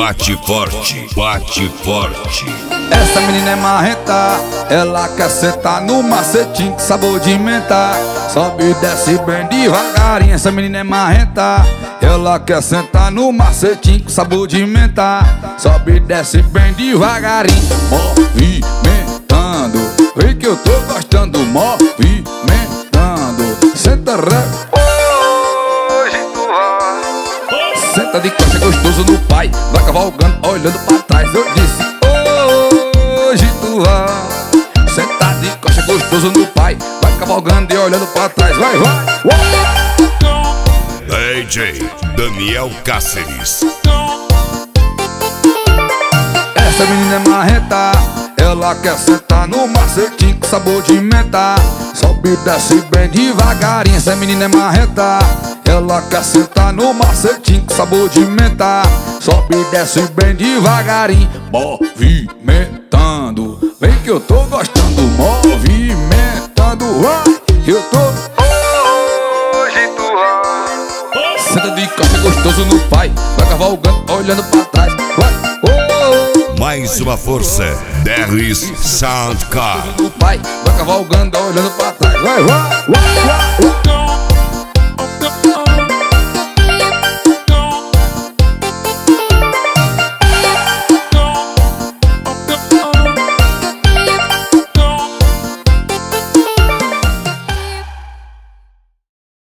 bate forte, bate forte. Essa menina é marrenta, ela quer sentar no macetinho com sabor de menta. Sobe e desce bem devagarinho. Essa menina é marrenta, ela quer sentar no macetinho com sabor de menta. Sobe e desce bem devagarinho, movimentando. Vem que eu tô gostando, movimentando. Senta hoje tu vai. Senta de coxa gostoso no pai, vai cavalgando olhando pra trás. Eu disse hoje tu vai. Senta de coxa gostoso no pai, vai cavalgando e olhando pra trás. Vai, vai, DJ Daniel Cáceres. Essa menina é marrenta, ela quer sentar no macetinho com sabor de menta. Sobe e desce bem devagarinho. Essa menina é marrenta, ela quer sentar no macetinho com sabor de menta. Sobe e desce bem devagarinho, movimentando. Vem que eu tô gostando, movimentando. Vai, eu tô hoje tu vai. Senta de coxa gostoso no pai, vai cavalgando olhando pra trás. Vai, mais uma força, Derris Soundcar. do pai, vai cavalgando olhando pra trás. Vai, vai, vai, vai.